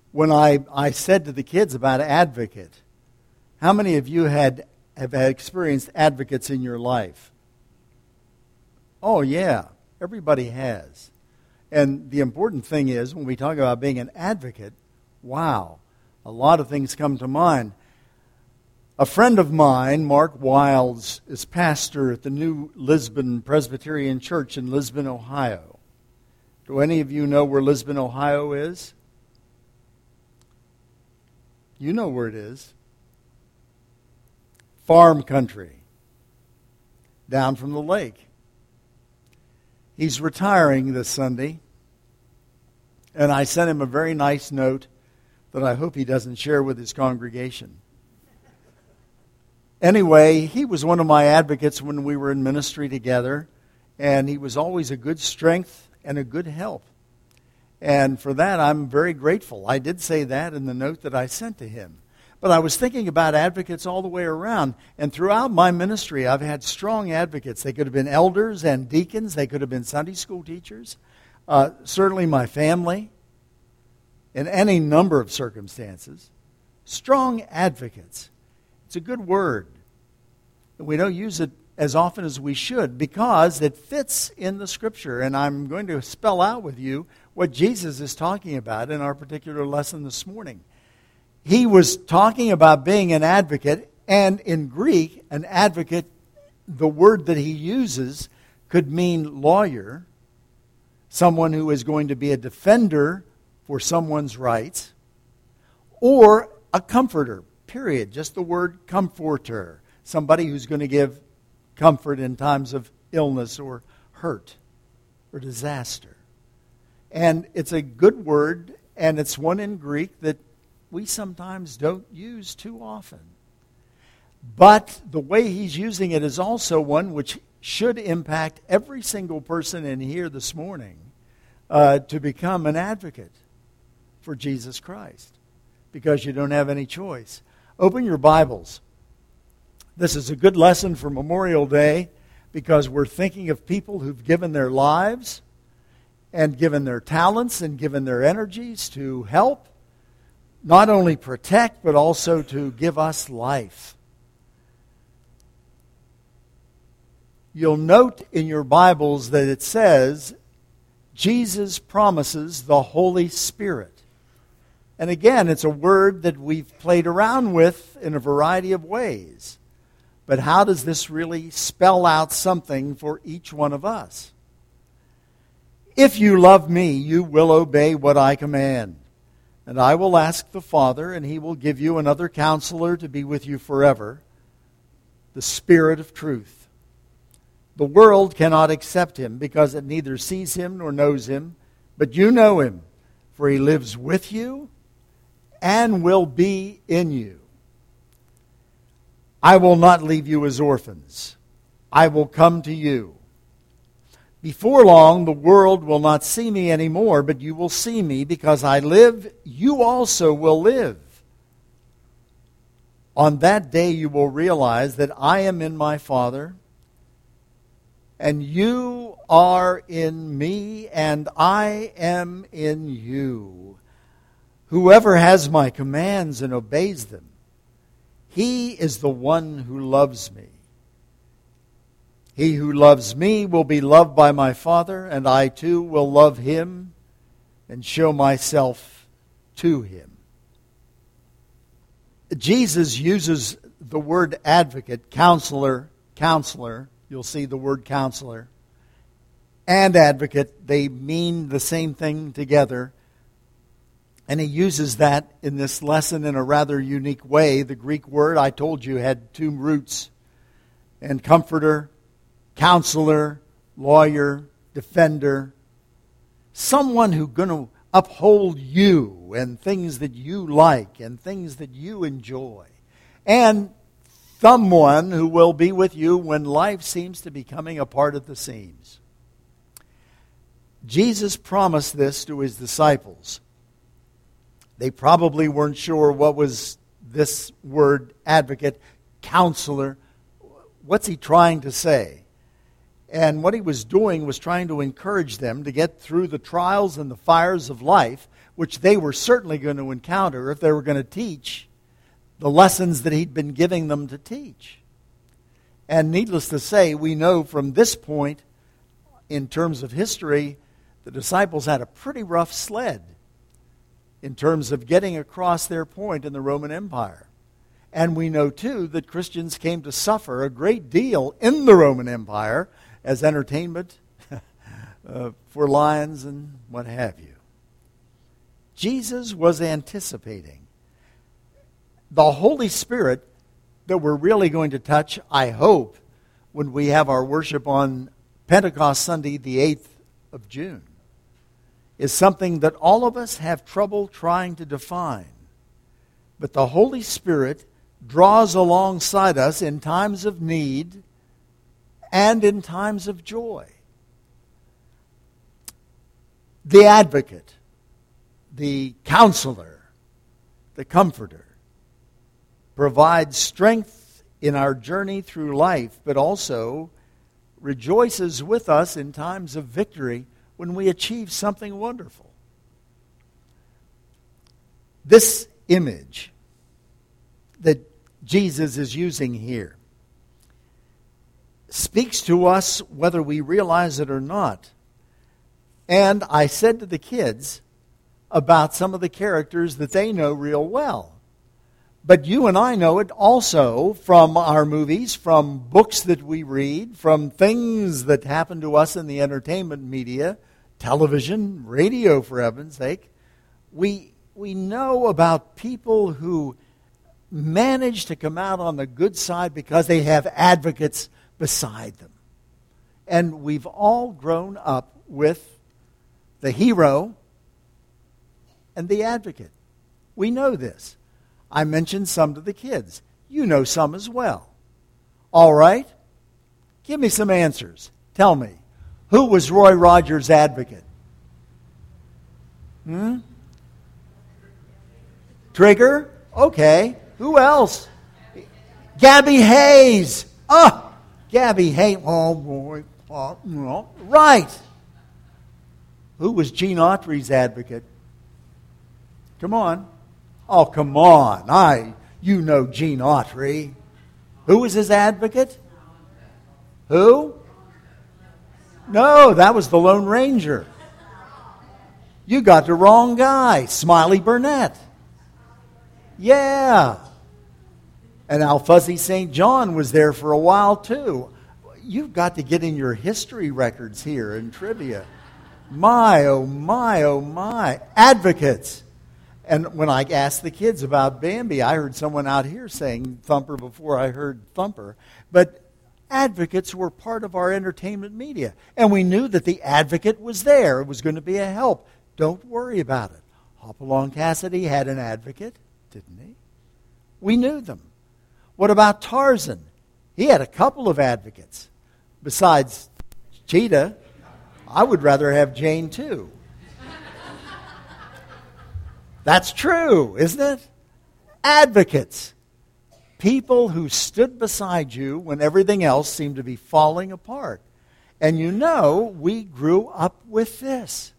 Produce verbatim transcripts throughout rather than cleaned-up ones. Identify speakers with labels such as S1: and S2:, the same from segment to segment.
S1: when I, I said to the kids about advocate, how many of you had have had experienced advocates in your life? Oh, yeah, everybody has. And the important thing is, when we talk about being an advocate, wow, a lot of things come to mind. A friend of mine, Mark Wiles, is pastor at the New Lisbon Presbyterian Church in Lisbon, Ohio. Do any of you know where Lisbon, Ohio is? You know where it is. Farm country, down from the lake. He's retiring this Sunday, and I sent him a very nice note that I hope he doesn't share with his congregation. Anyway, he was one of my advocates when we were in ministry together, and he was always a good strength and a good help. And for that, I'm very grateful. I did say that in the note that I sent to him. But I was thinking about advocates all the way around. And throughout my ministry, I've had strong advocates. They could have been elders and deacons. They could have been Sunday school teachers. Uh, certainly my family. In any number of circumstances. Strong advocates. It's a good word. We don't use it as often as we should because it fits in the Scripture. And I'm going to spell out with you what Jesus is talking about in our particular lesson this morning. He was talking about being an advocate, and in Greek, an advocate, the word that he uses could mean lawyer, someone who is going to be a defender for someone's rights, or a comforter, period. Just the word comforter, somebody who's going to give comfort in times of illness or hurt or disaster. And it's a good word, and it's one in Greek that we sometimes don't use too often. But the way he's using it is also one which should impact every single person in here this morning uh, to become an advocate for Jesus Christ, because you don't have any choice. Open your Bibles. This is a good lesson for Memorial Day because we're thinking of people who've given their lives and given their talents and given their energies to help not only protect, but also to give us life. You'll note in your Bibles that it says, Jesus promises the Holy Spirit. And again, it's a word that we've played around with in a variety of ways. But how does this really spell out something for each one of us? If you love me, you will obey what I command. And I will ask the Father, and He will give you another counselor to be with you forever, the Spirit of truth. The world cannot accept Him because it neither sees Him nor knows Him, but you know Him, for He lives with you and will be in you. I will not leave you as orphans. I will come to you. Before long, the world will not see me anymore, but you will see me because I live, you also will live. On that day you will realize that I am in my Father, and you are in me, and I am in you. Whoever has my commands and obeys them, he is the one who loves me. He who loves me will be loved by my Father, and I too will love him and show myself to him. Jesus uses the word advocate, counselor, counselor. You'll see the word counselor and advocate. They mean the same thing together. And he uses that in this lesson in a rather unique way. The Greek word, I told you, had two roots. And comforter, counselor, lawyer, defender. Someone who's going to uphold you and things that you like and things that you enjoy. And someone who will be with you when life seems to be coming apart at the seams. Jesus promised this to his disciples. They probably weren't sure what was this word advocate, counselor. What's he trying to say? And what he was doing was trying to encourage them to get through the trials and the fires of life which they were certainly going to encounter if they were going to teach the lessons that he'd been giving them to teach. And needless to say, we know from this point, in terms of history, the disciples had a pretty rough sled in terms of getting across their point in the Roman Empire. And we know, too, that Christians came to suffer a great deal in the Roman Empire as entertainment uh, for lions and what have you. Jesus was anticipating the Holy Spirit that we're really going to touch, I hope, when we have our worship on Pentecost Sunday, the eighth of June, is something that all of us have trouble trying to define. But the Holy Spirit draws alongside us in times of need and in times of joy. The advocate, the counselor, the comforter, provides strength in our journey through life, but also rejoices with us in times of victory when we achieve something wonderful. This image that Jesus is using here speaks to us whether we realize it or not. And I said to the kids about some of the characters that they know real well. But you and I know it also from our movies, from books that we read, from things that happen to us in the entertainment media, television, radio, for heaven's sake. We, we know about people who manage to come out on the good side because they have advocates beside them. And we've all grown up with the hero and the advocate. We know this. I mentioned some to the kids. You know some as well. All right? Give me some answers. Tell me. Who was Roy Rogers' advocate? Hmm? Trigger? Okay. Who else? Gabby Hayes. Oh, Gabby Hayes. Oh, boy. Oh, no. Right. Who was Gene Autry's advocate? Come on. Oh, come on. I, you know Gene Autry. Who was his advocate? Who? No, that was the Lone Ranger. You got the wrong guy. Smiley Burnett. Yeah. And Alfuzzy Saint John was there for a while, too. You've got to get in your history records here in trivia. My, oh, my, oh, my. Advocates. And when I asked the kids about Bambi, I heard someone out here saying Thumper before I heard Thumper. But advocates were part of our entertainment media. And we knew that the advocate was there. It was going to be a help. Don't worry about it. Hopalong Cassidy had an advocate, didn't he? We knew them. What about Tarzan? He had a couple of advocates. Besides Cheetah, I would rather have Jane too. That's true, isn't it? Advocates. People who stood beside you when everything else seemed to be falling apart. And you know, we grew up with this.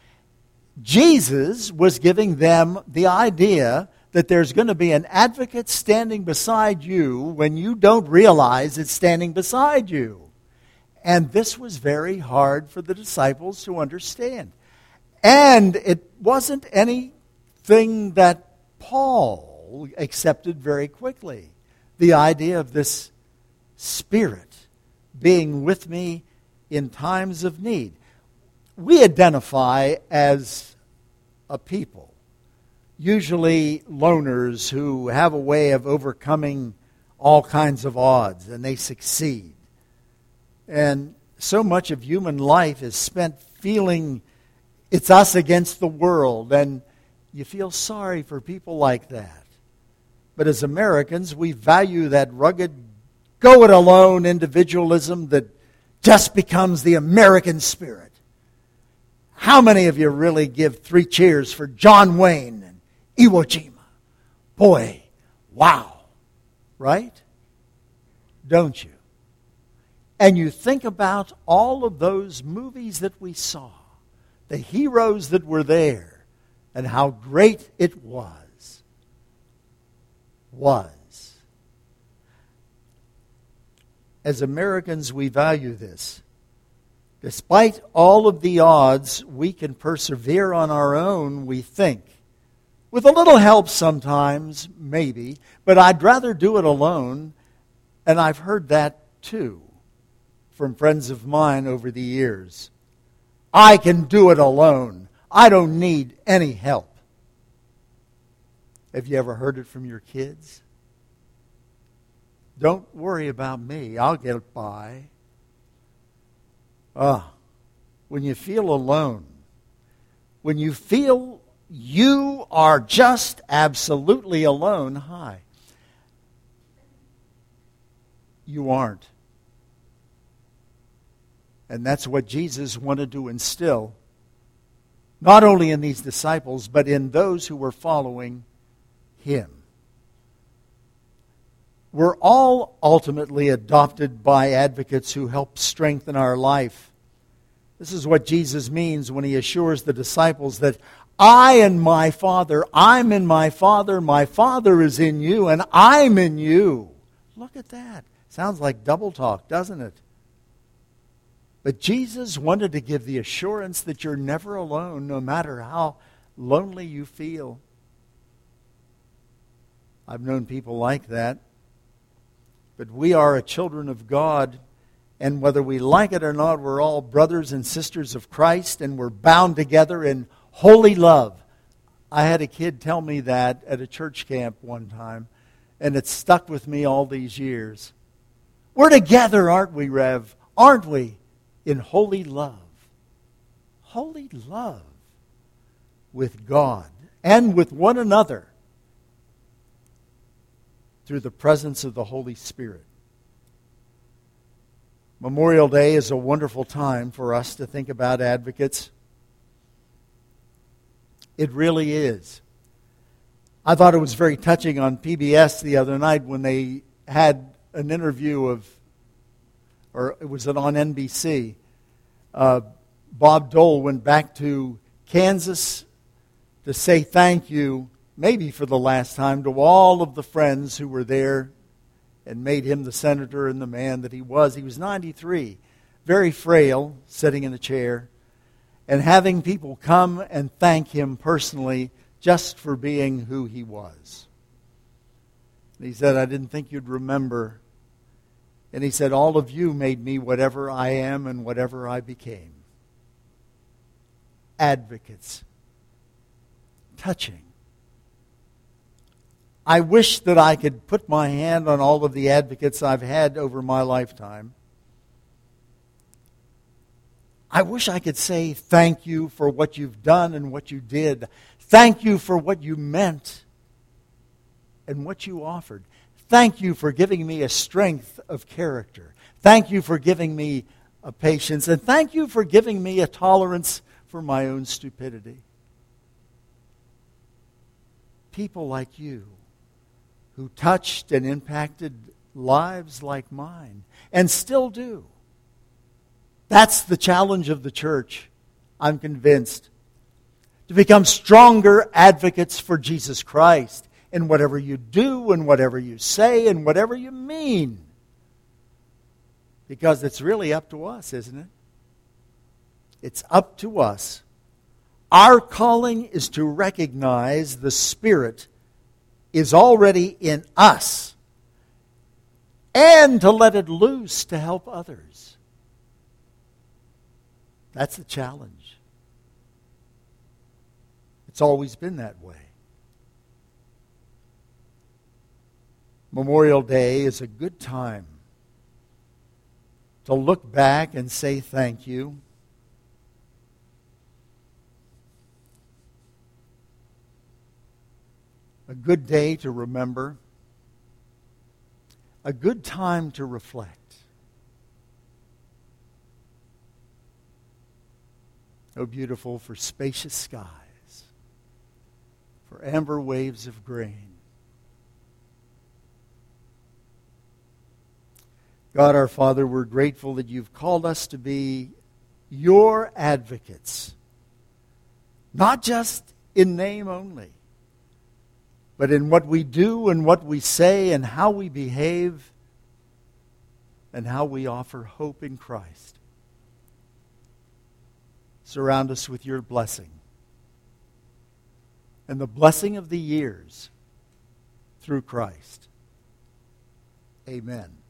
S1: Jesus was giving them the idea that there's going to be an advocate standing beside you when you don't realize it's standing beside you. And this was very hard for the disciples to understand. And it wasn't anything that Paul accepted very quickly. The idea of this Spirit being with me in times of need. We identify as a people, usually loners who have a way of overcoming all kinds of odds, and they succeed. And so much of human life is spent feeling it's us against the world, and you feel sorry for people like that. But as Americans, we value that rugged, go-it-alone individualism that just becomes the American spirit. How many of you really give three cheers for John Wayne and Iwo Jima? Boy, wow. Right? Don't you? And you think about all of those movies that we saw, the heroes that were there, and how great it was. Was. As Americans, we value this. Despite all of the odds, we can persevere on our own, we think. With a little help sometimes, maybe, but I'd rather do it alone, and I've heard that too from friends of mine over the years. I can do it alone. I don't need any help. Have you ever heard it from your kids? Don't worry about me. I'll get by. Ah, when you feel alone, when you feel you are just absolutely alone, hi. You aren't. And that's what Jesus wanted to instill, not only in these disciples, but in those who were following Him. We're all ultimately adopted by advocates who help strengthen our life. This is what Jesus means when He assures the disciples that I and my Father, I'm in my Father, my Father is in you, and I'm in you. Look at that. Sounds like double talk, doesn't it? But Jesus wanted to give the assurance that you're never alone, no matter how lonely you feel. I've known people like that. But we are a children of God, and whether we like it or not, we're all brothers and sisters of Christ, and we're bound together in holy love. I had a kid tell me that at a church camp one time, and it stuck with me all these years. We're together, aren't we, Rev? Aren't we? In holy love. Holy love with God and with one another through the presence of the Holy Spirit. Memorial Day is a wonderful time for us to think about advocates. It really is. I thought it was very touching on P B S the other night when they had an interview of, or it was on N B C. Uh, Bob Dole went back to Kansas to say thank you, maybe for the last time, to all of the friends who were there and made him the senator and the man that he was. He was ninety-three, very frail, sitting in a chair, and having people come and thank him personally just for being who he was. And he said, I didn't think you'd remember. And he said, all of you made me whatever I am and whatever I became. Advocates. Touching. I wish that I could put my hand on all of the advocates I've had over my lifetime. I wish I could say thank you for what you've done and what you did. Thank you for what you meant and what you offered. Thank you for giving me a strength of character. Thank you for giving me a patience. And thank you for giving me a tolerance for my own stupidity. People like you who touched and impacted lives like mine and still do. That's the challenge of the church, I'm convinced. To become stronger advocates for Jesus Christ in whatever you do and whatever you say and whatever you mean. Because it's really up to us, isn't it? It's up to us. Our calling is to recognize the Spirit is already in us and to let it loose to help others. That's the challenge. It's always been that way. Memorial Day is a good time to look back and say thank you. A good day to remember. A good time to reflect. Oh, beautiful for spacious skies, for amber waves of grain. God our Father, we're grateful that you've called us to be your advocates, not just in name only, but in what we do and what we say and how we behave and how we offer hope in Christ. Surround us with your blessing and the blessing of the years through Christ. Amen.